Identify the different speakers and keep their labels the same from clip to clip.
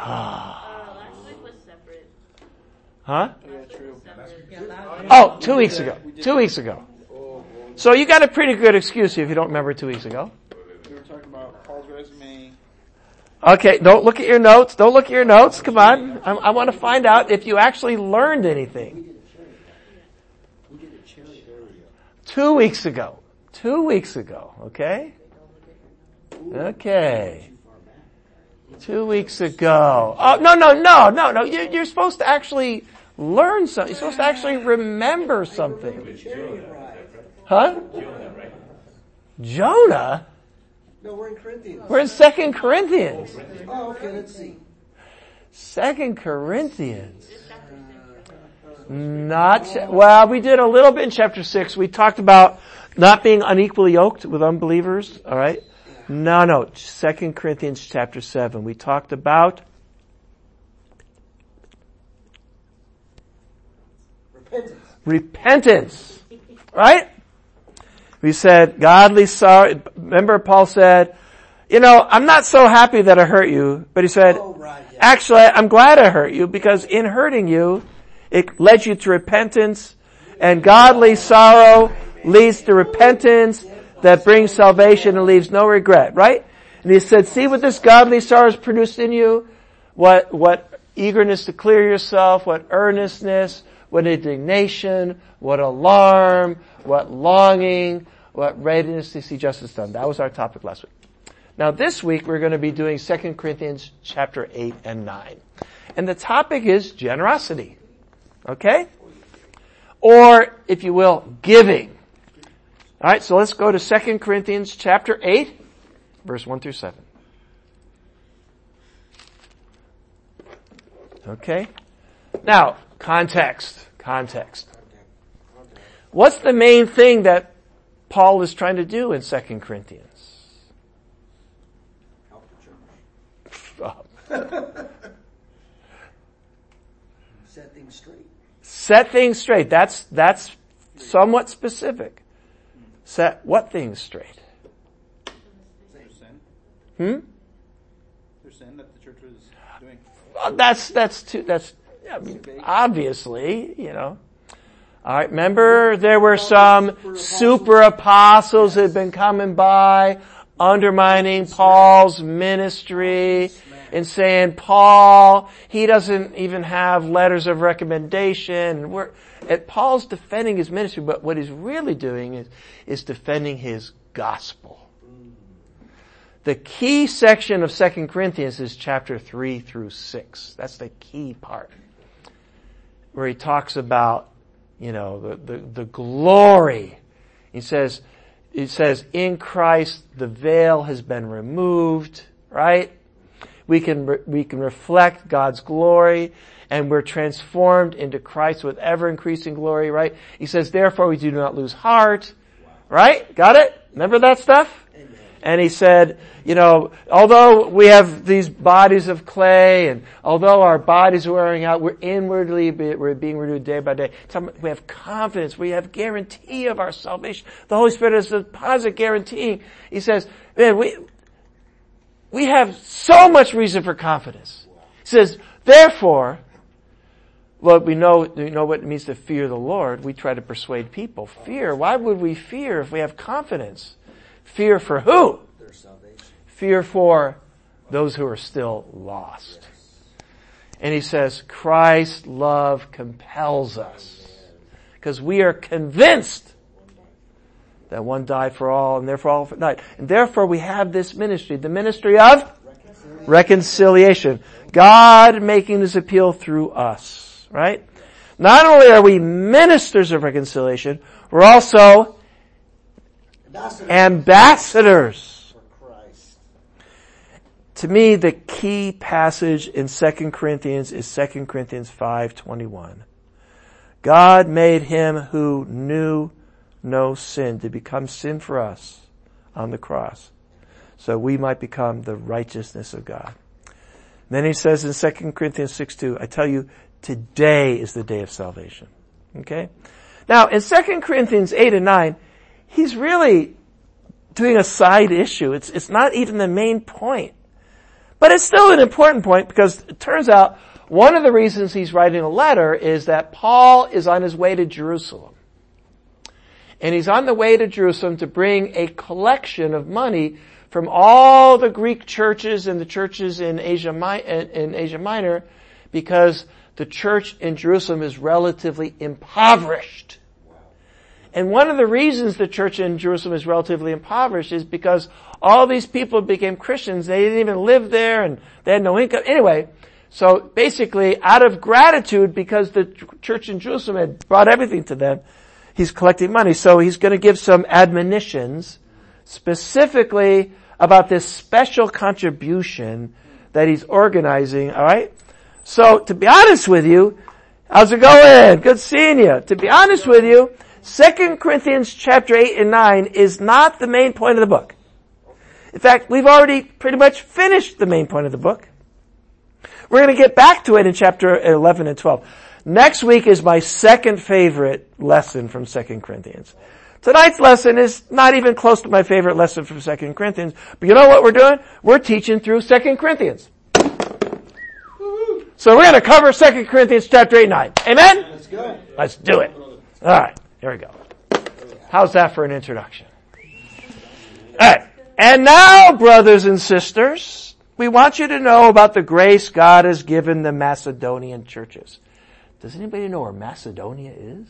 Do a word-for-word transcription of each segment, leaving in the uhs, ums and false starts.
Speaker 1: Ah.
Speaker 2: Uh, last week was separate.
Speaker 1: Huh?
Speaker 3: Yeah, true.
Speaker 1: Oh, two weeks ago. Two weeks ago. So you got a pretty good excuse if you don't remember two weeks ago.
Speaker 3: We were talking about Paul's resume.
Speaker 1: Okay, don't look at your notes. Don't look at your notes. Come on. I, I want to find out if you actually learned anything. Two weeks ago. Two weeks ago. Okay? Okay. Two weeks ago. Oh, no, no, no, no, no. You're, you're supposed to actually learn something. You're supposed to actually remember something. Huh? Jonah?
Speaker 4: No, we're in Corinthians.
Speaker 1: We're in Second Corinthians.
Speaker 4: Oh, okay, let's see.
Speaker 1: Second Corinthians. Not, well, we did a little bit in chapter six. We talked about not being unequally yoked with unbelievers, alright? No, no, Second Corinthians chapter seven. We talked about
Speaker 4: Repentance.
Speaker 1: Repentance. Right? We said godly sorrow. Remember Paul said, you know, I'm not so happy that I hurt you, but he said,
Speaker 4: Oh, right, yeah.
Speaker 1: actually, I'm glad I hurt you because in hurting you, it led you to repentance, and godly sorrow leads to repentance that brings salvation and leaves no regret, right? And he said, see what this godly sorrow has produced in you? What, what eagerness to clear yourself, what earnestness, what indignation, what alarm, what longing, what readiness to see justice done. That was our topic last week. Now this week we're going to be doing Second Corinthians chapter eight and nine. And the topic is generosity. Okay? Or, if you will, giving. Alright, so let's go to Second Corinthians chapter eight, verse one through seven. Okay? Now, context. Context. What's the main thing that Paul is trying to do in Second Corinthians?
Speaker 4: Help the church. Set things straight.
Speaker 1: Set things straight. That's, that's somewhat specific. Set what things straight?
Speaker 3: Their sin.
Speaker 1: Hmm?
Speaker 3: Their sin that the church was doing.
Speaker 1: Well, that's, that's too, that's, I mean, obviously, you know. Alright, remember there were some super apostles that had been coming by, undermining Paul's ministry, and saying, Paul, he doesn't even have letters of recommendation. We're, and Paul's defending his ministry, but what he's really doing is, is defending his gospel. The key section of Second Corinthians is chapter three through six. That's the key part. Where he talks about, you know, the, the, the glory. He says, he says, in Christ the veil has been removed, right? We can, re- we can reflect God's glory, and we're transformed into Christ with ever increasing glory, right? He says, therefore we do not lose heart, right? Got it? Remember that stuff? And he said, you know, although we have these bodies of clay, and although our bodies are wearing out, we're inwardly we're being renewed day by day. We have confidence. We have guarantee of our salvation. The Holy Spirit is a positive guarantee. He says, man, we we have so much reason for confidence. He says, therefore, well, we know we know what it means to fear the Lord. We try to persuade people. Fear. Why would we fear if we have confidence? Fear for who?
Speaker 4: Their salvation.
Speaker 1: Fear for those who are still lost. And he says, Christ's love compels us. Because we are convinced that one died for all, and therefore all died. And therefore we have this ministry, the ministry of reconciliation. reconciliation. God making this appeal through us, right? Not only are we ministers of reconciliation, we're also Ambassadors. Ambassadors
Speaker 4: for Christ.
Speaker 1: To me, the key passage in Second Corinthians is Second Corinthians five twenty-one. God made him who knew no sin to become sin for us on the cross, so we might become the righteousness of God. And then he says in Second Corinthians six two, I tell you, today is the day of salvation. Okay? Now, in Second Corinthians eight and nine, he's really doing a side issue. It's, it's not even the main point. But it's still an important point because it turns out one of the reasons he's writing a letter is that Paul is on his way to Jerusalem. And he's on the way to Jerusalem to bring a collection of money from all the Greek churches and the churches in Asia, in Asia Minor, because the church in Jerusalem is relatively impoverished. And one of the reasons the church in Jerusalem is relatively impoverished is because all these people became Christians. They didn't even live there and they had no income. Anyway, so basically out of gratitude because the church in Jerusalem had brought everything to them, he's collecting money. So he's going to give some admonitions specifically about this special contribution that he's organizing, all right? So to be honest with you, how's it going? Good seeing you. To be honest with you, Second Corinthians chapter eight and nine is not the main point of the book. In fact, we've already pretty much finished the main point of the book. We're going to get back to it in chapter eleven and twelve. Next week is my second favorite lesson from Second Corinthians. Tonight's lesson is not even close to my favorite lesson from Second Corinthians. But you know what we're doing? We're teaching through Second Corinthians. So we're going to cover Second Corinthians chapter eight and nine. Amen?
Speaker 3: Let's go.
Speaker 1: Let's do it. All right. Here we go. How's that for an introduction? All right. And now, brothers and sisters, we want you to know about the grace God has given the Macedonian churches. Does anybody know where Macedonia is?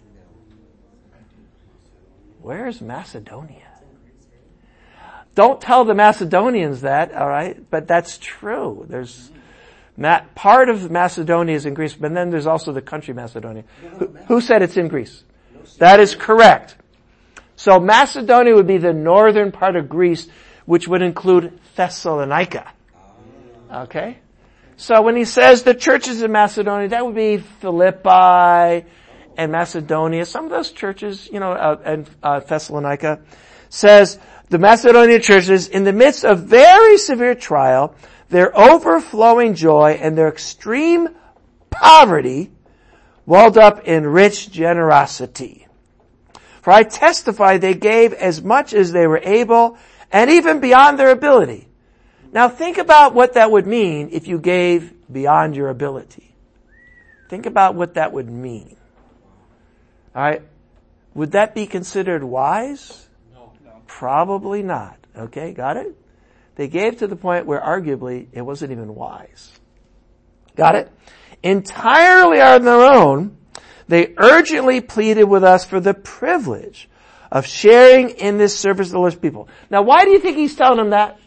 Speaker 1: Where is Macedonia? Don't tell the Macedonians that, all right? But that's true. There's part of Macedonia is in Greece, but then there's also the country Macedonia. Who, who said it's in Greece? That is correct. So Macedonia would be the northern part of Greece, which would include Thessalonica. Okay? So when he says the churches in Macedonia, that would be Philippi and Macedonia. Some of those churches, you know, uh, and uh, Thessalonica, says the Macedonian churches, in the midst of very severe trial, their overflowing joy and their extreme poverty welled up in rich generosity. For I testify they gave as much as they were able and even beyond their ability. Now think about what that would mean if you gave beyond your ability. Think about what that would mean. Alright? Would that be considered wise?
Speaker 3: No. no.
Speaker 1: Probably not. Okay, got it? They gave to the point where arguably it wasn't even wise. Got it? Entirely on their own, they urgently pleaded with us for the privilege of sharing in this service of the Lord's people. Now why do you think he's telling them that?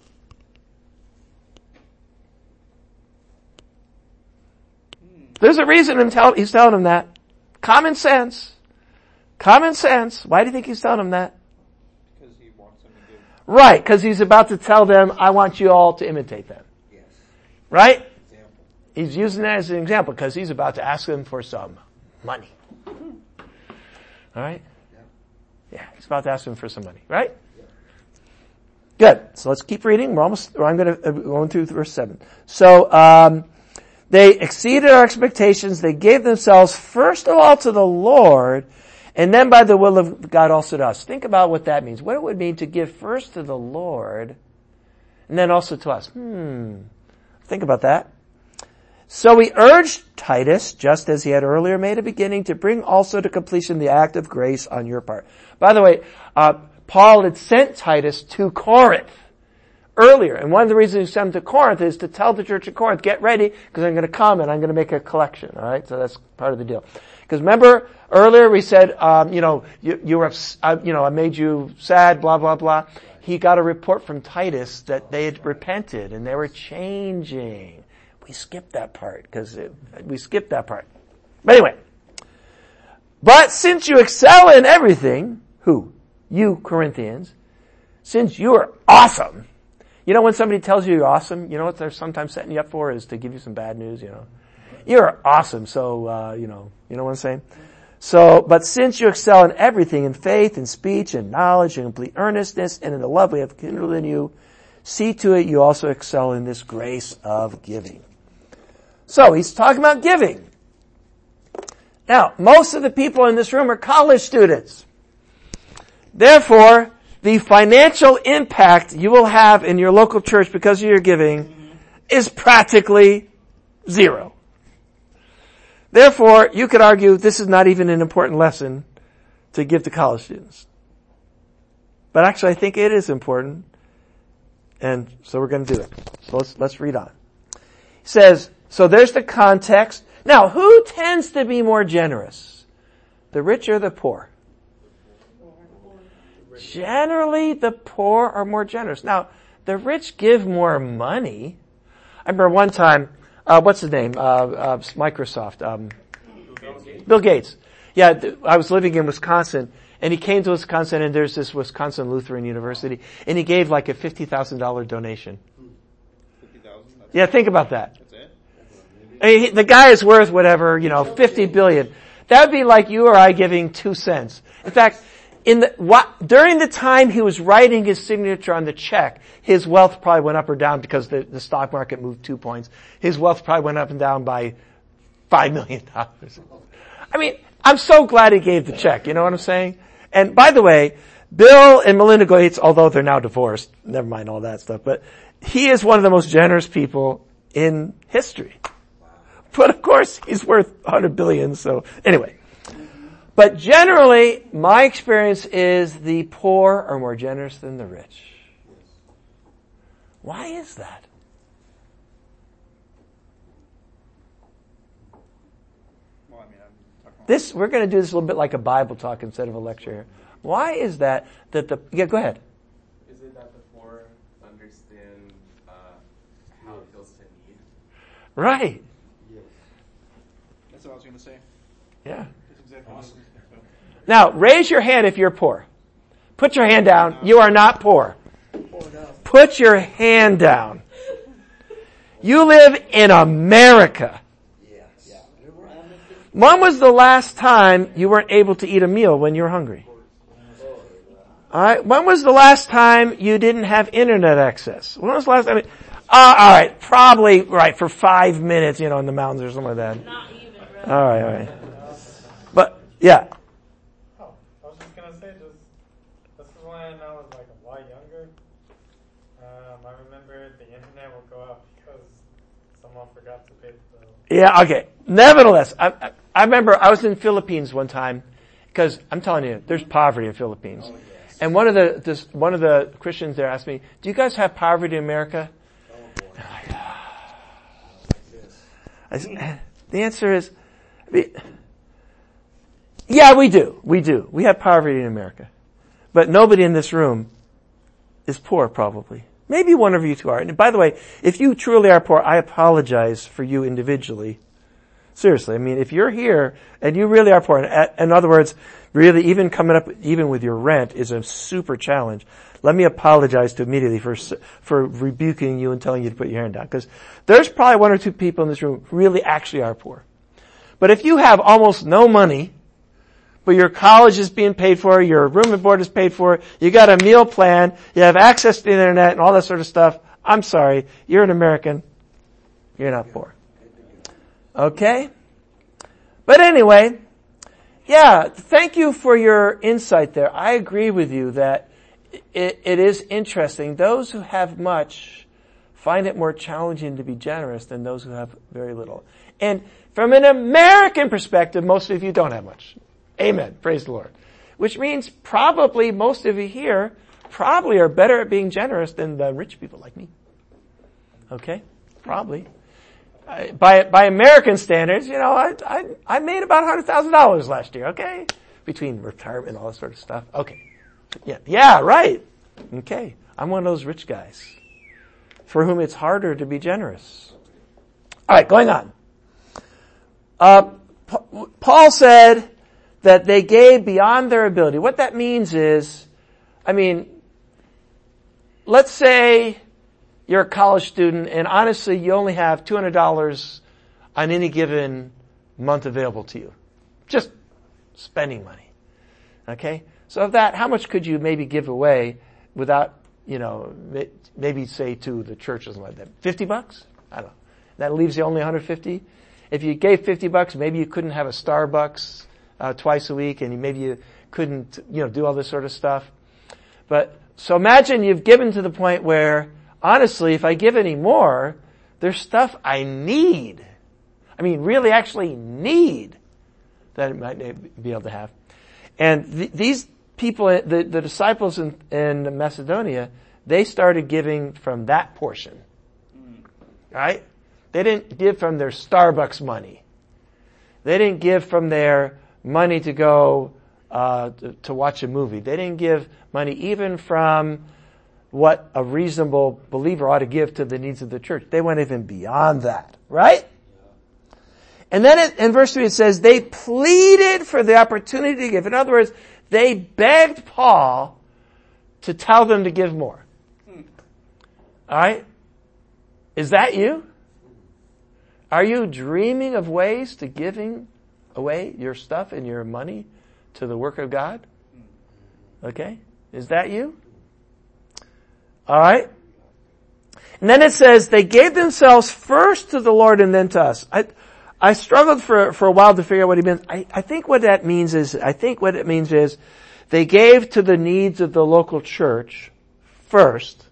Speaker 1: There's a reason he's telling them that. Common sense. Common sense. Why do you think he's telling them that?
Speaker 3: Because he wants them to give.
Speaker 1: Right, because he's about to tell them, I want you all to imitate them.
Speaker 4: Yes.
Speaker 1: Right?
Speaker 4: Example.
Speaker 1: He's using that as an example because he's about to ask them for some money. Alright?
Speaker 4: Yeah.
Speaker 1: Yeah, he's about to ask them for some money. Right? Yeah. Good. So let's keep reading. We're almost, or I'm going to, uh, going through verse seven. So, um, they exceeded our expectations. They gave themselves first of all to the Lord, and then by the will of God also to us. Think about what that means. What it would mean to give first to the Lord, and then also to us. Hmm. Think about that. So we urged Titus, just as he had earlier made a beginning, to bring also to completion the act of grace on your part. By the way, uh, Paul had sent Titus to Corinth earlier, and one of the reasons he sent him to Corinth is to tell the church of Corinth, get ready, because I'm going to come and I'm going to make a collection, alright? So that's part of the deal. Because remember, earlier we said, um, you know, you, you were, uh, you know, I made you sad, blah, blah, blah. He got a report from Titus that they had repented and they were changing. We skipped that part, because we skipped that part. But anyway. But since you excel in everything, who? You, Corinthians, since you are awesome. You know when somebody tells you you're awesome, you know what they're sometimes setting you up for is to give you some bad news, you know. You're awesome, so, uh, you know, you know what I'm saying? So, but since you excel in everything, in faith, in speech, in knowledge, in complete earnestness, and in the love we have kindled in you, see to it you also excel in this grace of giving. So, he's talking about giving. Now, most of the people in this room are college students. Therefore, the financial impact you will have in your local church because of your giving is practically zero. Therefore, you could argue this is not even an important lesson to give to college students. But actually, I think it is important. And so we're going to do it. So let's, let's read on. He says, so there's the context. Now, who tends to be more generous? The rich or the poor? Generally, the poor are more generous. Now, the rich give more money. I remember one time, uh, what's his name? Uh, uh, Microsoft. Um, Bill Gates. Bill Gates. Yeah, th- I was living in Wisconsin, and he came to Wisconsin, and there's this Wisconsin Lutheran University, and he gave like a fifty thousand dollars donation.
Speaker 3: fifty thousand dollars?
Speaker 1: Yeah, think about that.
Speaker 3: That's it?
Speaker 1: I mean, he, the guy is worth whatever, you know, fifty billion. That would be like you or I giving two cents. In fact, in the, what, during the time he was writing his signature on the check, his wealth probably went up or down because the, the stock market moved two points. His wealth probably went up and down by five million dollars. I mean, I'm so glad he gave the check, you know what I'm saying? And by the way, Bill and Melinda Gates, although they're now divorced, never mind all that stuff, but he is one of the most generous people in history. But of course, he's worth one hundred billion, so anyway. But generally, my experience is the poor are more generous than the rich. Why is that?
Speaker 3: Well, I mean, I'm talking
Speaker 1: This, we're going to do this a little bit like a Bible talk instead of a lecture here. Why is that, that the, yeah, go ahead.
Speaker 5: Is it that the poor understand uh, how it feels to need?
Speaker 1: Right.
Speaker 3: That's what I was going to say.
Speaker 1: Yeah.
Speaker 3: That's exactly awesome. So,
Speaker 1: Now, raise your hand if you're poor. Put your hand down. You are not poor. Put your hand down. You live in America.
Speaker 4: Yes.
Speaker 1: When was the last time you weren't able to eat a meal when you were hungry? Alright, when was the last time you didn't have internet access? When was the last time? Uh, alright, probably, right, for five minutes, you know, in the mountains or something like that.
Speaker 2: Not even, really.
Speaker 1: Alright, alright. But, yeah.
Speaker 6: Oh, I was just gonna say, just this is when I was like a lot younger. Um, I remember the internet would go out because someone forgot to pay the bill.
Speaker 1: Yeah, okay. Nevertheless, I, I, I remember I was in the Philippines one time, because I'm telling you, there's poverty in the Philippines.
Speaker 4: Oh, yes.
Speaker 1: And one of the, this, one of the Christians there asked me, do you guys have poverty in America?
Speaker 4: Oh, boy.
Speaker 1: And I'm like,
Speaker 4: Like this.
Speaker 1: I said, the answer is, yeah, we do. We do. We have poverty in America. But nobody in this room is poor, probably. Maybe one of you two are. And by the way, if you truly are poor, I apologize for you individually. Seriously. I mean, if you're here and you really are poor, and in other words, really even coming up, even with your rent is a super challenge, let me apologize to immediately for, for rebuking you and telling you to put your hand down. Because there's probably one or two people in this room who really actually are poor. But if you have almost no money, but your college is being paid for, your room and board is paid for, you got a meal plan, you have access to the internet and all that sort of stuff, I'm sorry, you're an American, you're not poor. Okay? But anyway, yeah, thank you for your insight there. I agree with you that it, it is interesting. Those who have much find it more challenging to be generous than those who have very little. And from an American perspective, most of you don't have much. Amen. Praise the Lord. Which means probably most of you here probably are better at being generous than the rich people like me. Okay? Probably. I, by by American standards, you know, I I, I made about one hundred thousand dollars last year, okay? Between retirement and all that sort of stuff. Okay. Yeah, yeah, right. Okay. I'm one of those rich guys for whom it's harder to be generous. All right, going on. Uh, Paul said that they gave beyond their ability. What that means is, I mean, let's say you're a college student and honestly you only have two hundred dollars on any given month available to you. Just spending money. Okay? So of that, how much could you maybe give away without, you know, maybe say to the church or something like that? fifty bucks? I don't know. That leaves you only one hundred fifty. If you gave fifty bucks, maybe you couldn't have a Starbucks uh, twice a week and maybe you couldn't, you know, do all this sort of stuff. But, so imagine you've given to the point where, honestly, if I give any more, there's stuff I need. I mean, really actually need that I might be able to have. And th- these people, the, the disciples in, in Macedonia, they started giving from that portion. Right? They didn't give from their Starbucks money. They didn't give from their money to go uh, to, to watch a movie. They didn't give money even from what a reasonable believer ought to give to the needs of the church. They went even beyond that. Right? And then it, in verse three it says, they pleaded for the opportunity to give. In other words, they begged Paul to tell them to give more. Alright? Is that you? Are you dreaming of ways to giving away your stuff and your money to the work of God? Okay? Is that you? Alright? And then it says, they gave themselves first to the Lord and then to us. I, I struggled for, for a while to figure out what he meant. I, I think what that means is, I think what it means is, they gave to the needs of the local church first,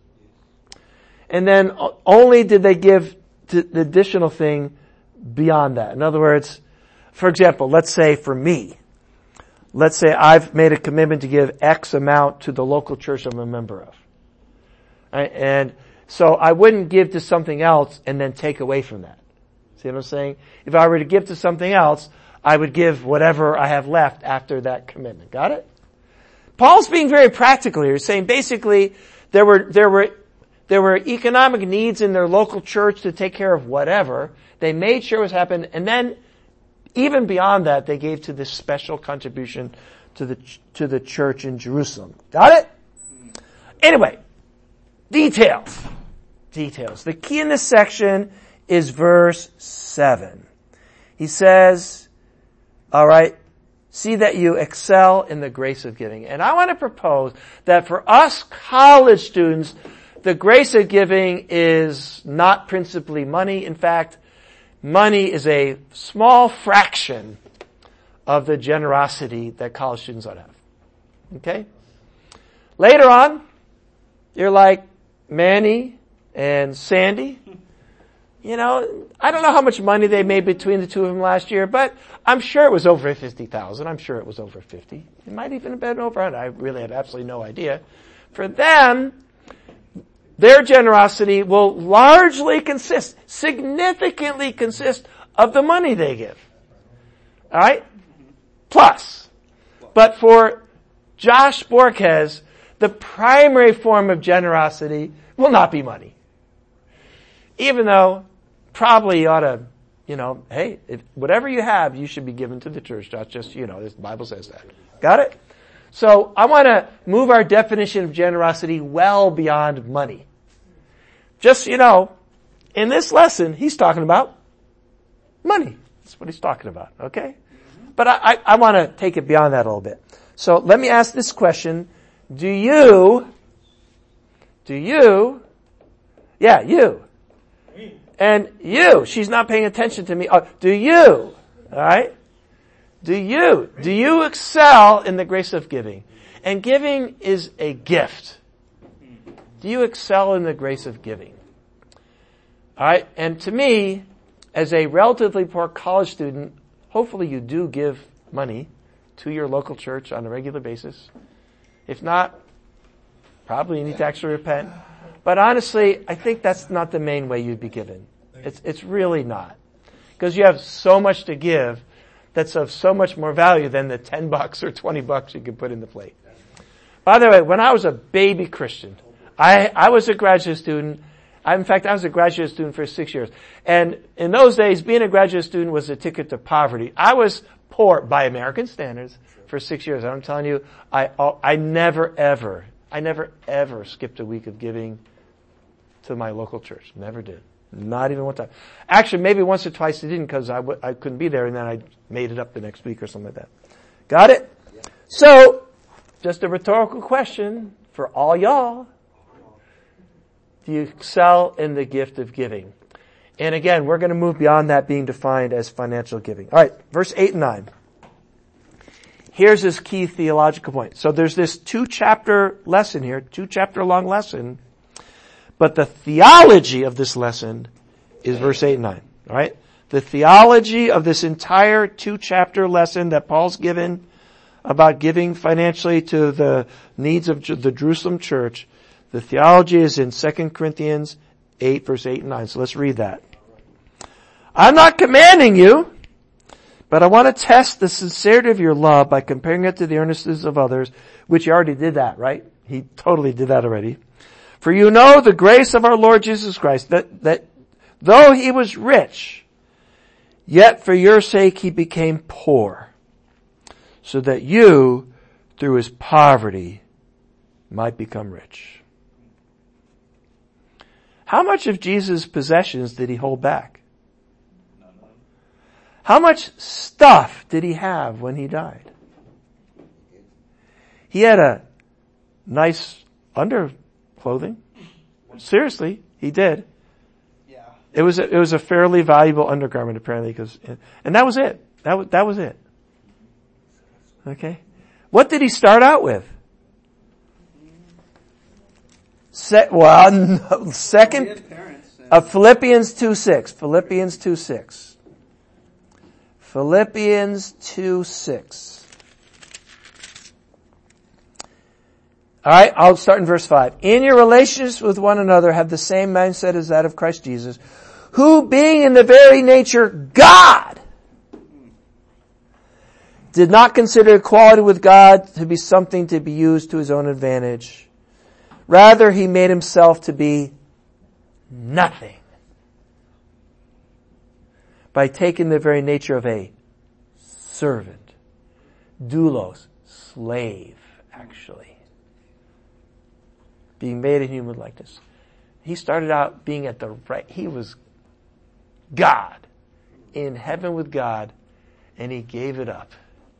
Speaker 1: and then only did they give to the additional thing beyond that. In other words, for example, let's say for me, let's say I've made a commitment to give X amount to the local church I'm a member of. Right? And so I wouldn't give to something else and then take away from that. See what I'm saying? If I were to give to something else, I would give whatever I have left after that commitment. Got it? Paul's being very practical here. He's saying basically there were, there were, there were economic needs in their local church to take care of whatever. They made sure it was happening, and then even beyond that, they gave to this special contribution to the, to the church in Jerusalem. Got it? Anyway, details. Details. The key in this section is verse seven. He says, alright, see that you excel in the grace of giving. And I want to propose that for us college students, the grace of giving is not principally money. In fact, money is a small fraction of the generosity that college students ought to have. Okay? Later on, you're like Manny and Sandy. You know, I don't know how much money they made between the two of them last year, but I'm sure it was over fifty thousand. I'm sure it was over fifty. It might even have been over one hundred. I really have absolutely no idea. For them, their generosity will largely consist, significantly consist of the money they give. Alright? Plus. But for Josh Borges, the primary form of generosity will not be money. Even though probably you ought to, you know, hey, if, whatever you have, you should be given to the church. Not just, you know, the Bible says that. Got it? So I want to move our definition of generosity well beyond money. Just, you know, in this lesson, he's talking about money. That's what he's talking about, okay? But I, I, I want to take it beyond that a little bit. So let me ask this question. Do you, do you, yeah, you, and you, she's not paying attention to me. Oh, do you, alright? Do you, do you excel in the grace of giving? And giving is a gift. Do you excel in the grace of giving? Alright, and to me, as a relatively poor college student, hopefully you do give money to your local church on a regular basis. If not, probably you need to actually repent. But honestly, I think that's not the main way you'd be given. It's, it's really not. Because you have so much to give that's of so much more value than the ten bucks or twenty bucks you can put in the plate. By the way, when I was a baby Christian, I, I was a graduate student. I, in fact, I was a graduate student for six years. And in those days, being a graduate student was a ticket to poverty. I was poor by American standards for six years. I'm telling you, I, I never ever, I never ever skipped a week of giving to my local church. Never did. Not even one time. Actually, maybe once or twice I didn't because I, w- I couldn't be there, and then I made it up the next week or something like that. Got it? Yeah. So, just a rhetorical question for all y'all. Do you excel in the gift of giving? And again, we're going to move beyond that being defined as financial giving. All right, verse eight and nine. here's his key theological point. So there's this two chapter lesson here, two chapter long lesson, but the theology of this lesson is verse eight and nine, alright? The theology of this entire two chapter lesson that Paul's given about giving financially to the needs of the Jerusalem church, the theology is in Second Corinthians eight, verse eight and nine. So let's read that. I'm not commanding you, but I want to test the sincerity of your love by comparing it to the earnestness of others, which he already did that, right? He totally did that already. For you know the grace of our Lord Jesus Christ, that, that though he was rich, yet for your sake he became poor, so that you, through his poverty, might become rich. How much of Jesus' possessions did he hold back? How much stuff did he have when he died? He had a nice underclothing. Seriously, he did.
Speaker 3: Yeah.
Speaker 1: It was a, it was a fairly valuable undergarment apparently, because, and that was it. That was, that was it. Okay. What did he start out with? Se- well, no, second,
Speaker 3: He had parents and-
Speaker 1: uh, Philippians two six. Philippians two six. Philippians two six. Alright, I'll start in verse five. In your relationships with one another have the same mindset as that of Christ Jesus, who being in the very nature God, did not consider equality with God to be something to be used to his own advantage. Rather, he made himself to be nothing by taking the very nature of a servant. Doulos, slave, actually. Being made in human likeness. He started out being at the right, he was God, in heaven with God, and he gave it up.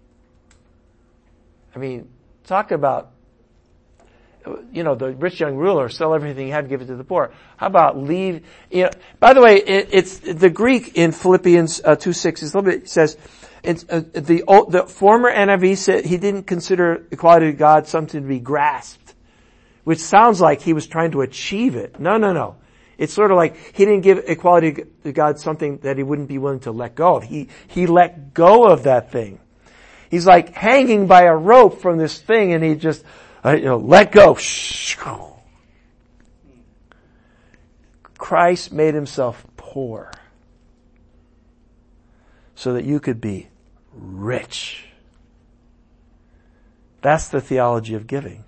Speaker 1: I mean, talk about, you know, the rich young ruler, sell everything he had, give it to the poor. How about leave, you know, by the way, it, it's, the Greek in Philippians uh, two six is a little bit, it says, it's, uh, the, old, the former N I V said he didn't consider equality with God something to be grasped, which sounds like he was trying to achieve it. No, no, no. It's sort of like he didn't give equality to God something that he wouldn't be willing to let go of. He, he let go of that thing. He's like hanging by a rope from this thing and he just, uh, you know, let go. Christ made himself poor so that you could be rich. That's the theology of giving.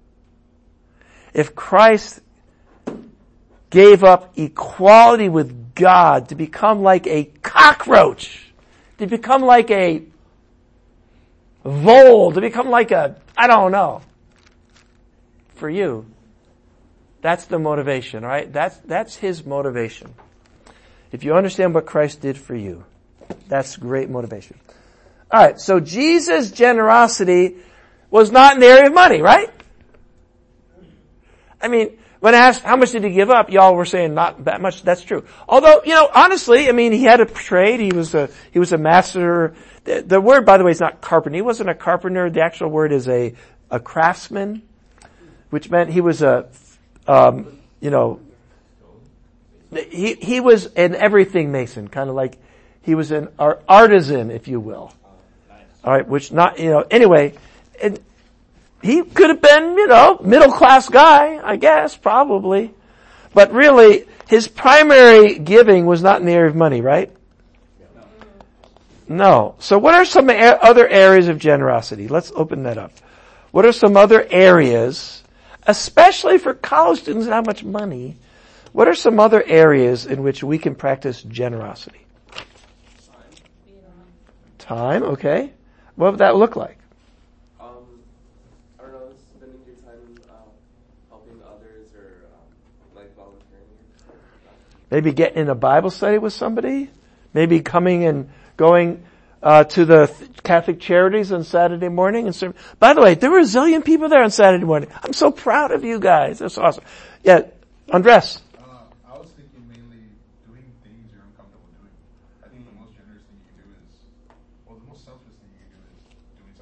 Speaker 1: If Christ gave up equality with God to become like a cockroach, to become like a vole, to become like a, I don't know, for you, that's the motivation, right? That's, that's his motivation. If you understand what Christ did for you, that's great motivation. Alright, so Jesus' generosity was not in the area of money, right? I mean, when asked how much did he give up, y'all were saying not that much. That's true. Although, you know, honestly, I mean, he had a trade. He was a, he was a master. The, the word, by the way, is not carpenter. He wasn't a carpenter. The actual word is a, a craftsman, which meant he was a, um, you know, he, he was an everything mason, kind of like he was an artisan, if you will. All right, which not, you know, anyway, and he could have been, you know, middle class guy, I guess, probably. But really, his primary giving was not in the area of money, right? No. So what are some a- other areas of generosity? Let's open that up. What are some other areas, especially for college students that have much money, what are some other areas in which we can practice generosity? Time, okay. What would that look like?
Speaker 5: Um, I don't know, spending your time uh, helping others or um, like volunteering.
Speaker 1: Maybe getting in a Bible study with somebody? Maybe coming and going uh to the Catholic Charities on Saturday morning and serve. By the way, there were a zillion people there on Saturday morning. I'm so proud of you guys. That's awesome. Yeah, Andres.
Speaker 7: Uh, I was thinking mainly doing things you're uncomfortable doing. I think the most generous thing you can do is, well, the most selfless thing you can do is doing something you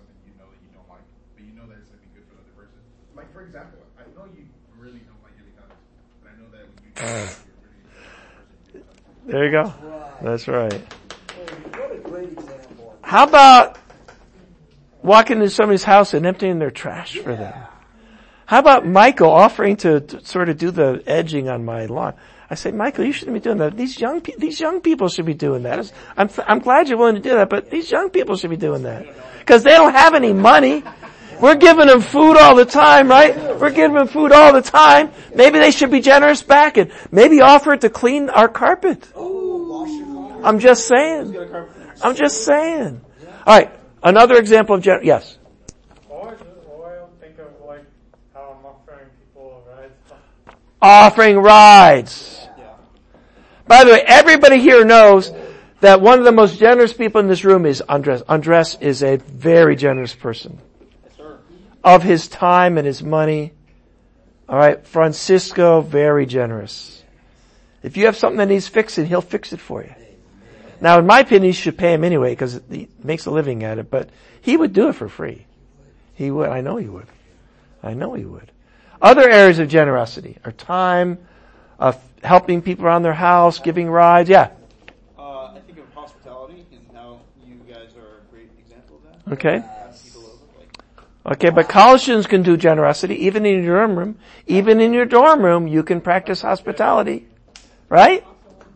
Speaker 7: know that you don't like, but you know that it's going to be good for the other person. Like, for example, I know you really don't like giving hugs, but I know that when you do, you're really the person.
Speaker 1: There you go.
Speaker 4: Right.
Speaker 1: That's right.
Speaker 4: Hey, what a great example.
Speaker 1: How about walking into somebody's house and emptying their trash for them? How about Michael offering to, to sort of do the edging on my lawn? I say, Michael, you shouldn't be doing that. These young pe- these young people should be doing that. I'm I'm glad you're willing to do that, but these young people should be doing that because they don't have any money. We're giving them food all the time, right? We're giving them food all the time. Maybe they should be generous back and maybe offer to clean our carpet. I'm just saying. I'm just saying. All right, another example of gen- yes.
Speaker 6: Or, just, or I'll think of like how I'm offering people rides.
Speaker 1: Offering rides. By the way, everybody here knows that one of the most generous people in this room is Andres. Andres is a very generous person.
Speaker 3: Yes, sir.
Speaker 1: Of his time and his money. All right, Francisco, very generous. If you have something that needs fixing, he'll fix it for you. Now, in my opinion, you should pay him anyway because he makes a living at it, but he would do it for free. He would. I know he would. I know he would. Other areas of generosity are time, of helping people around their house, giving rides. Yeah.
Speaker 3: Uh, I think of hospitality, and how you guys are a great example of that.
Speaker 1: Okay.
Speaker 3: Having people over, like,
Speaker 1: Okay, but college students can do generosity even in your dorm room. Even in your dorm room, you can practice hospitality. Right?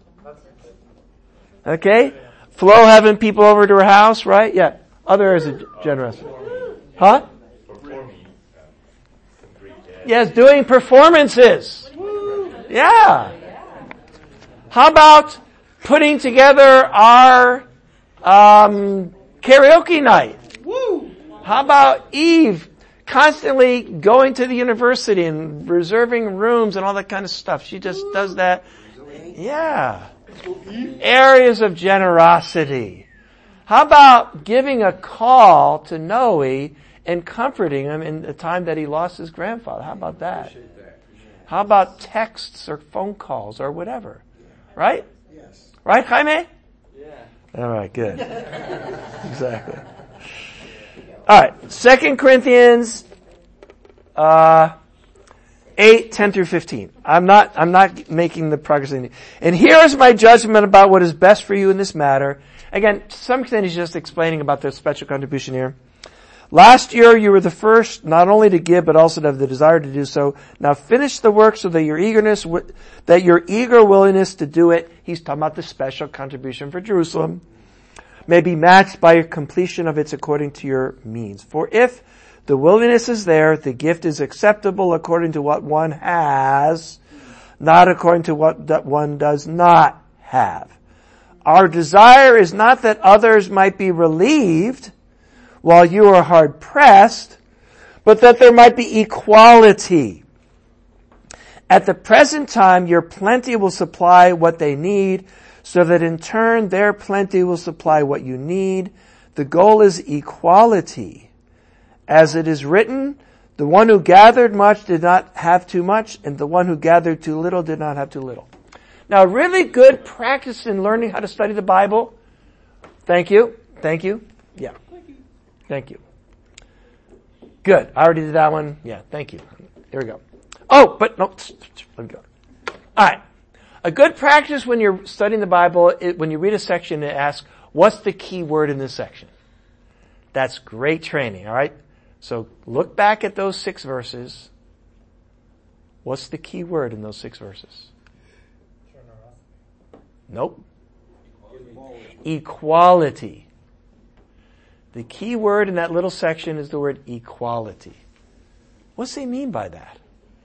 Speaker 1: Okay? Flo having people over to her house, right? Yeah. Other areas of generosity. Huh? Yes, doing performances. Yeah. How about putting together our um, karaoke night? How about Eve constantly going to the university and reserving rooms and all that kind of stuff? She just does that. Yeah. Areas of generosity. How about giving a call to Noe and comforting him in the time that he lost his grandfather? How about that? How about texts or phone calls or whatever? Right?
Speaker 4: Yes.
Speaker 1: Right, Jaime?
Speaker 5: Yeah.
Speaker 1: All right, good. Exactly. All right, Second Corinthians uh, eight, ten through fifteen. I'm not, I'm not making the progress. In and here is my judgment about what is best for you in this matter. Again, to some extent he's just explaining about the special contribution here. Last year you were the first not only to give but also to have the desire to do so. Now finish the work so that your eagerness, that your eager willingness to do it, he's talking about the special contribution for Jerusalem, may be matched by your completion of its according to your means. For if the willingness is there, the gift is acceptable according to what one has, not according to what that one does not have. Our desire is not that others might be relieved while you are hard pressed, but that there might be equality. At the present time, your plenty will supply what they need, so that in turn their plenty will supply what you need. The goal is equality. As it is written, the one who gathered much did not have too much, and the one who gathered too little did not have too little. Now, really good practice in learning how to study the Bible. Thank you. Thank you. Yeah. Thank you. Good. I already did that one. Yeah, thank you. Here we go. Oh, but no. Let me go. All right. A good practice when you're studying the Bible, it, when you read a section, it asks, what's the key word in this section? That's great training, all right? So look back at those six verses. What's the key word in those six verses? Nope. Equality. Equality. The key word in that little section is the word equality. What's they mean by that?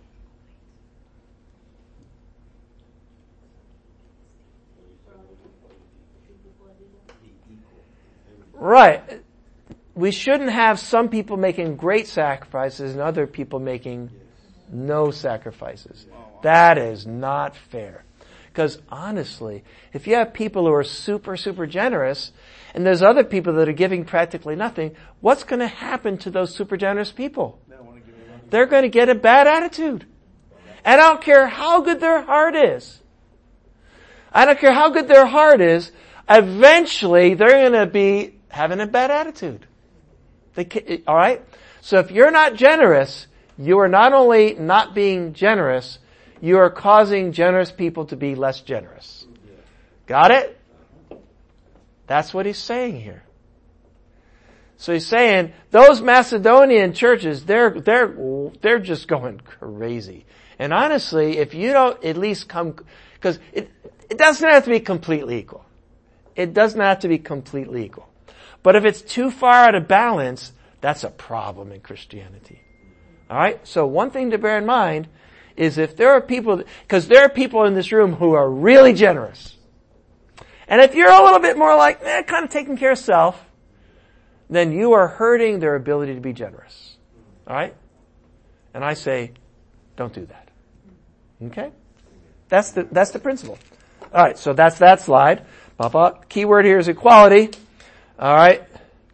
Speaker 1: Right. We shouldn't have some people making great sacrifices and other people making no sacrifices. That is not fair. Because honestly, if you have people who are super, super generous, and there's other people that are giving practically nothing, what's going to happen to those super generous people? They're going to get a bad attitude. And I don't care how good their heart is. I don't care how good their heart is, eventually they're going to be having a bad attitude. They, all right? So if you're not generous, you are not only not being generous, you are causing generous people to be less generous. Got it? That's what he's saying here. So he's saying those Macedonian churches, they're, they're, they're just going crazy. And honestly, if you don't at least come, because it, it doesn't have to be completely equal. It doesn't have to be completely equal. But if it's too far out of balance, that's a problem in Christianity. Alright? So one thing to bear in mind is if there are people, because there are people in this room who are really generous. And if you're a little bit more like, eh, kind of taking care of self, then you are hurting their ability to be generous. Alright? And I say, don't do that. Okay? That's the, that's the principle. Alright, so that's that slide. Papa. Key word here is equality. Alright.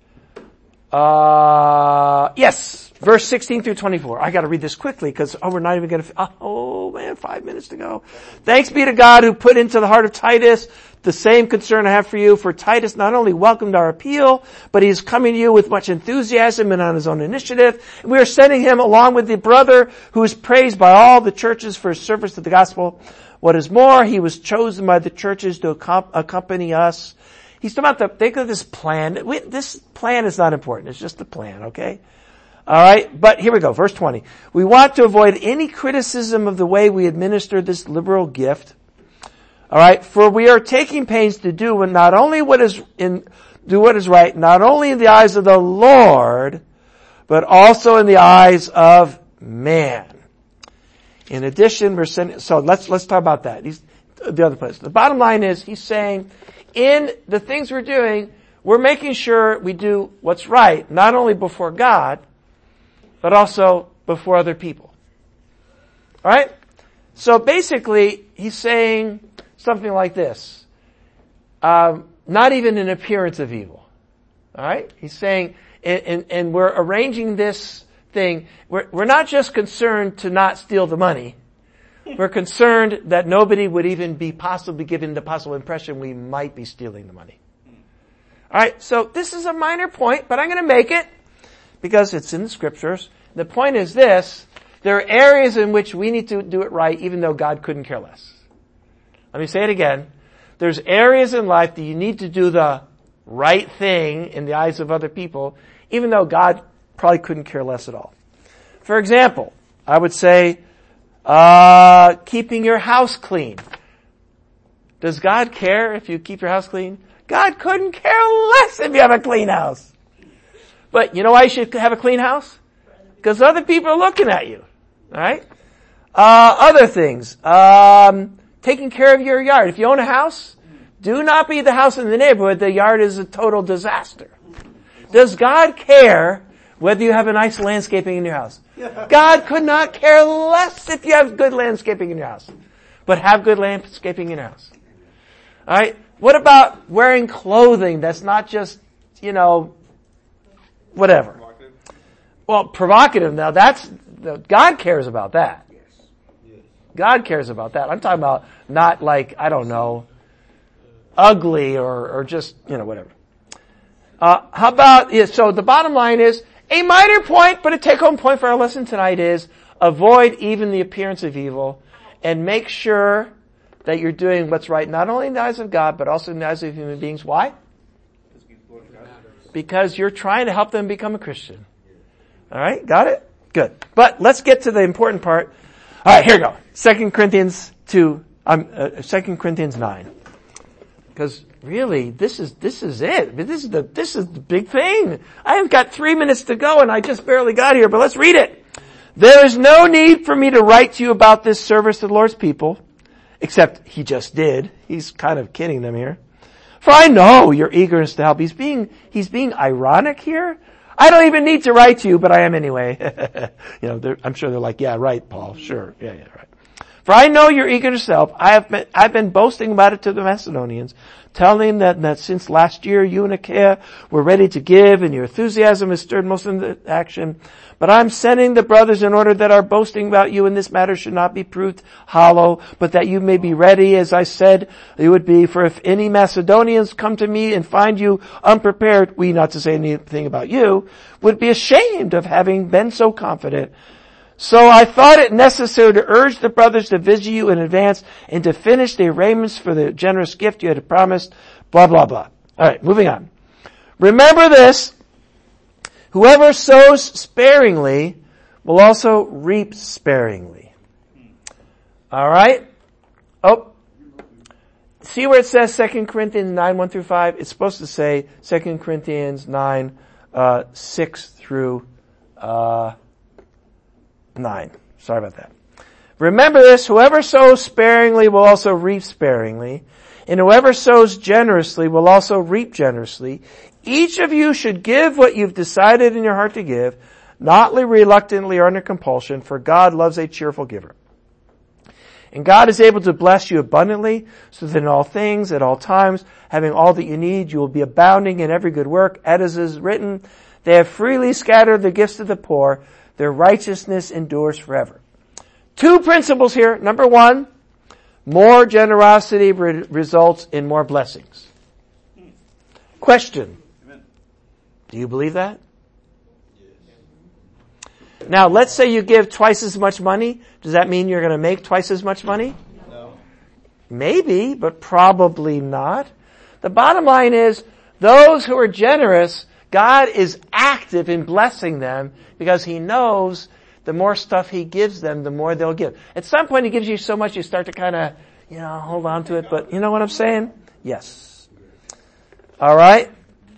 Speaker 1: Uh, yes. Verse sixteen through twenty-four. I gotta read this quickly because, oh, we're not even gonna, oh man, five minutes to go. Thanks be to God who put into the heart of Titus the same concern I have for you. For Titus not only welcomed our appeal, but he is coming to you with much enthusiasm and on his own initiative. We are sending him along with the brother who is praised by all the churches for his service to the gospel. What is more, he was chosen by the churches to accompany us. He's talking about the, think of this plan. We, this plan is not important. It's just a plan, okay? Alright, but here we go, verse twenty. We want to avoid any criticism of the way we administer this liberal gift. Alright, for we are taking pains to do not only what is in, do what is right, not only in the eyes of the Lord, but also in the eyes of man. In addition, we're sending, so let's, let's talk about that. He's, the other place. The bottom line is, he's saying, in the things we're doing, we're making sure we do what's right, not only before God, but also before other people. Alright? So basically, he's saying something like this. Um, not even an appearance of evil. Alright? He's saying, and, and, and we're arranging this thing, we're, we're not just concerned to not steal the money. We're concerned that nobody would even be possibly given the possible impression we might be stealing the money. Alright, so this is a minor point, but I'm going to make it because it's in the scriptures. The point is this, there are areas in which we need to do it right even though God couldn't care less. Let me say it again. There's areas in life that you need to do the right thing in the eyes of other people even though God probably couldn't care less at all. For example, I would say, uh, keeping your house clean. Does God care if you keep your house clean? God couldn't care less if you have a clean house. But you know why you should have a clean house? Because other people are looking at you. Alright? Uh, other things. Um, taking care of your yard. If you own a house, do not be the house in the neighborhood. The yard is a total disaster. Does God care whether you have a nice landscaping in your house? God could not care less if you have good landscaping in your house. But have good landscaping in your house. Alright? What about wearing clothing that's not just, you know, whatever? Provocative. Well, provocative now, that's, God cares about that. God cares about that. I'm talking about not like, I don't know, ugly or, or just, you know, whatever. Uh, how about, yeah, so the bottom line is, a minor point, but a take-home point for our lesson tonight is, avoid even the appearance of evil, and make sure that you're doing what's right, not only in the eyes of God, but also in the eyes of human beings. Why? Because you're trying to help them become a Christian. Alright, got it? Good. But let's get to the important part. Alright, here we go. Second Corinthians two, um, uh, Second Corinthians nine. Because really, this is, this is it. This is the, this is the big thing. I have got three minutes to go and I just barely got here, but let's read it. There is no need for me to write to you about this service to the Lord's people, except he just did. He's kind of kidding them here. For I know your eagerness to help. He's being, he's being ironic here. I don't even need to write to you, but I am anyway. you know, I'm sure they're like, yeah, right, Paul. Sure. Yeah, yeah, right. For I know your eagerness to help. I have been, I've been boasting about it to the Macedonians, telling them that, that since last year you and Achaia were ready to give and your enthusiasm has stirred most into action. But I'm sending the brothers in order that our boasting about you in this matter should not be proved hollow, but that you may be ready, as I said you would be. For if any Macedonians come to me and find you unprepared, we, not to say anything about you, would be ashamed of having been so confident. So I thought it necessary to urge the brothers to visit you in advance and to finish the arrangements for the generous gift you had promised, blah, blah, blah. Alright, moving on. Remember this. Whoever sows sparingly will also reap sparingly. Alright? Oh. See where it says Second Corinthians nine, one through five? It's supposed to say Second Corinthians nine, uh, six through, uh, nine. Sorry about that. Remember this, whoever sows sparingly will also reap sparingly, and whoever sows generously will also reap generously. Each of you should give what you've decided in your heart to give, not reluctantly or under compulsion, for God loves a cheerful giver. And God is able to bless you abundantly, so that in all things, at all times, having all that you need, you will be abounding in every good work. As is written, they have freely scattered the gifts to the poor, their righteousness endures forever. Two principles here. Number one, more generosity re- results in more blessings. Question.
Speaker 3: Amen.
Speaker 1: Do you believe that? Yes. Now, let's say you give twice as much money. Does that mean you're going to make twice as much money?
Speaker 3: No.
Speaker 1: Maybe, but probably not. The bottom line is, those who are generous, God is active in blessing them because He knows the more stuff He gives them, the more they'll give. At some point He gives you so much you start to kind of, you know, hold on to it, but you know what I'm saying? Yes. Alright?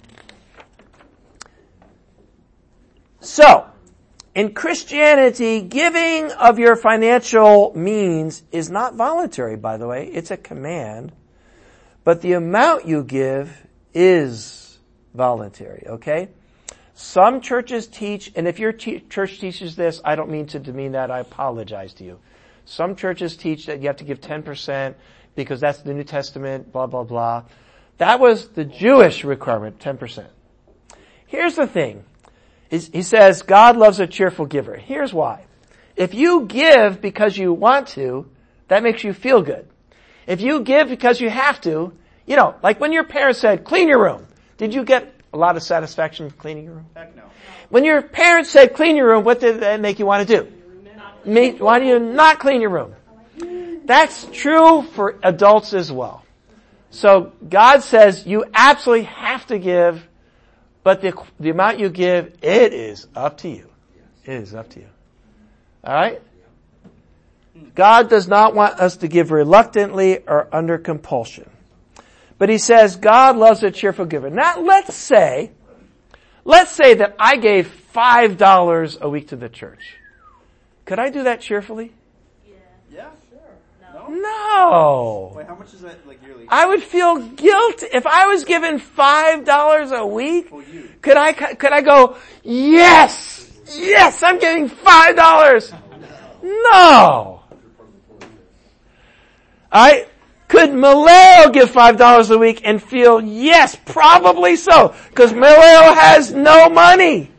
Speaker 1: So, in Christianity, giving of your financial means is not voluntary, by the way. It's a command. But the amount you give is voluntary, okay? Some churches teach, and if your te- church teaches this, I don't mean to demean that, I apologize to you. Some churches teach that you have to give ten percent because that's the New Testament, blah, blah, blah. That was the Jewish requirement, ten percent. Here's the thing. He says, God loves a cheerful giver. Here's why. If you give because you want to, that makes you feel good. If you give because you have to, you know, like when your parents said, clean your room, did you get a lot of satisfaction cleaning your room?
Speaker 3: Heck no.
Speaker 1: When your parents said clean your room, what did that make you want to do? Make, why do you not clean your room? That's true for adults as well. So God says you absolutely have to give, but the, the amount you give, it is up to you. It is up to you. Alright? God does not want us to give reluctantly or under compulsion. But He says God loves a cheerful giver. Now let's say, let's say that I gave five dollars a week to the church. Could I do that cheerfully?
Speaker 2: Yeah.
Speaker 3: Yeah, sure. No.
Speaker 1: No.
Speaker 3: Wait, how much is that, like, yearly?
Speaker 1: I would feel guilty if I was given five dollars a week.
Speaker 3: Well, you.
Speaker 1: Could I, could I go, yes, yes, I'm getting five dollars. No. I, could Maleo give five dollars a week and feel, yes, probably so, because Maleo has no money.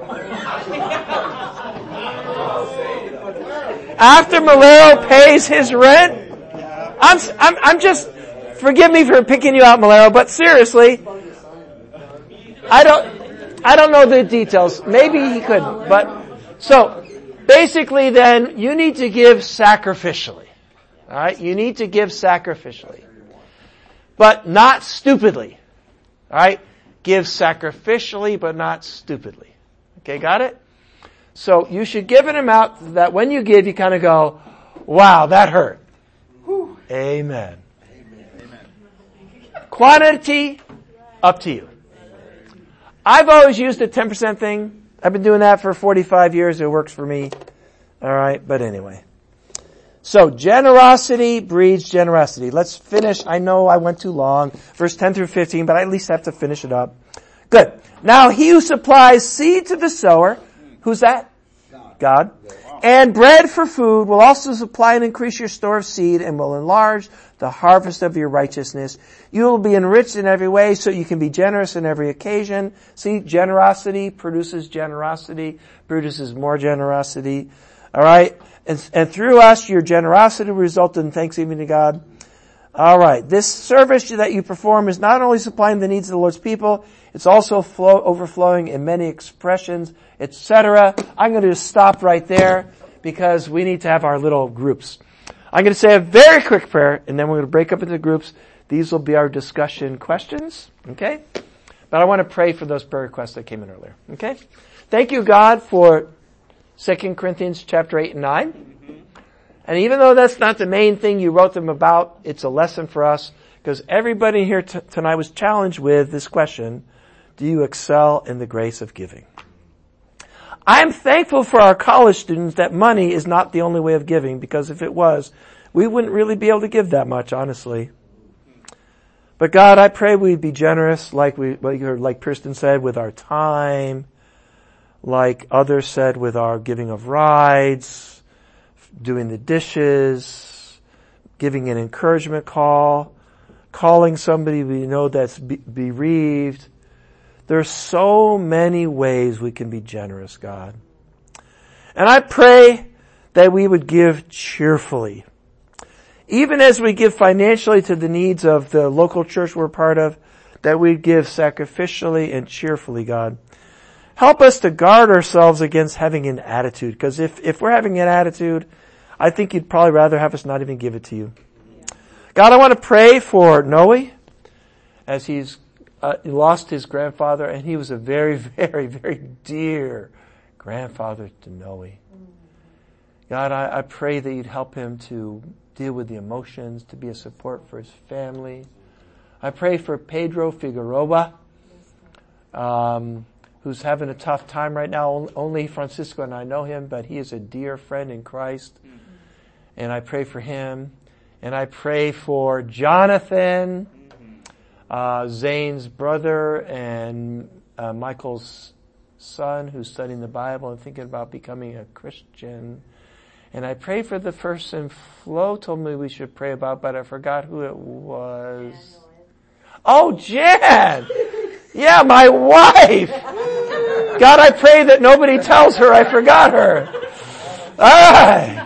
Speaker 1: After Malero pays his rent, I'm, I'm, I'm just, forgive me for picking you out, Malero, but seriously, I don't, I don't know the details. Maybe he could, but, so, basically then, you need to give sacrificially. Alright, you need to give sacrificially. But not stupidly. Alright, give sacrificially, but not stupidly. Okay, got it? So you should give an amount that when you give, you kind of go, wow, that hurt. Whew. Amen. Amen. Quantity, up to you. I've always used the ten percent thing. I've been doing that for forty-five years. It works for me. Alright, but anyway. So, generosity breeds generosity. Let's finish. I know I went too long. Verse ten through fifteen, but I at least have to finish it up. Good. Now, he who supplies seed to the sower, who's that? God. God. And bread for food will also supply and increase your store of seed and will enlarge the harvest of your righteousness. You will be enriched in every way so you can be generous in every occasion. See, generosity produces generosity, produces more generosity. All right? And, and through us, your generosity will result in thanksgiving to God. All right. This service that you perform is not only supplying the needs of the Lord's people, it's also flow, overflowing in many expressions, et cetera. I'm going to just stop right there because we need to have our little groups. I'm going to say a very quick prayer, and then we're going to break up into groups. These will be our discussion questions, okay? But I want to pray for those prayer requests that came in earlier, okay? Thank you, God, for Second Corinthians chapter eight and nine. And even though that's not the main thing you wrote them about, it's a lesson for us because everybody here t- tonight was challenged with this question: do you excel in the grace of giving? I'm thankful for our college students that money is not the only way of giving, because if it was, we wouldn't really be able to give that much, honestly. But God, I pray we'd be generous, like we, like, like Kirsten said, with our time, like others said, with our giving of rides, doing the dishes, giving an encouragement call, calling somebody we know that's be- bereaved. There's so many ways we can be generous, God. And I pray that we would give cheerfully. Even as we give financially to the needs of the local church we're part of, that we'd give sacrificially and cheerfully, God. Help us to guard ourselves against having an attitude, because if, if we're having an attitude, I think you'd probably rather have us not even give it to you. God, I want to pray for Noe as he's Uh, he lost his grandfather, and he was a very, very, very dear grandfather to Noe. God, I, I pray that you'd help him to deal with the emotions, to be a support for his family. I pray for Pedro Figueroa, um, who's having a tough time right now. Only Francisco and I know him, but he is a dear friend in Christ. And I pray for him. And I pray for Jonathan, Uh, Zane's brother and uh, Michael's son, who's studying the Bible and thinking about becoming a Christian. And I pray for the person Flo told me we should pray about, but I forgot who it was. Oh, Jan! Yeah, my wife! God, I pray that nobody tells her I forgot her. All right.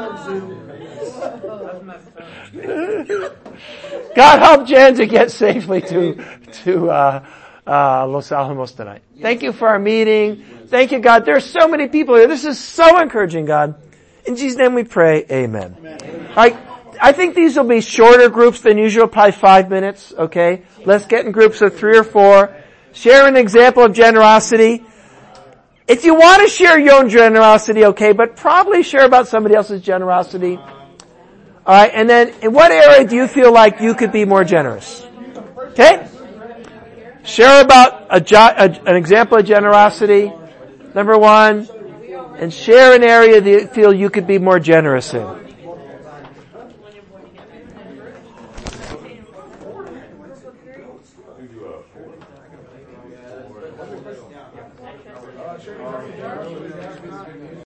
Speaker 1: God, help Jan to get safely to to uh, uh, Los Alamos tonight. Thank you for our meeting. Thank you, God. There's so many people here. This is so encouraging, God. In Jesus' name we pray. Amen. Amen. All right. I think these will be shorter groups than usual, probably five minutes. Okay. Let's get in groups of three or four. Share an example of generosity. If you want to share your own generosity, okay, but probably share about somebody else's generosity. All right, and then in what area do you feel like you could be more generous? Okay? Share about a, a, an example of generosity, number one, and share an area that you feel you could be more generous in.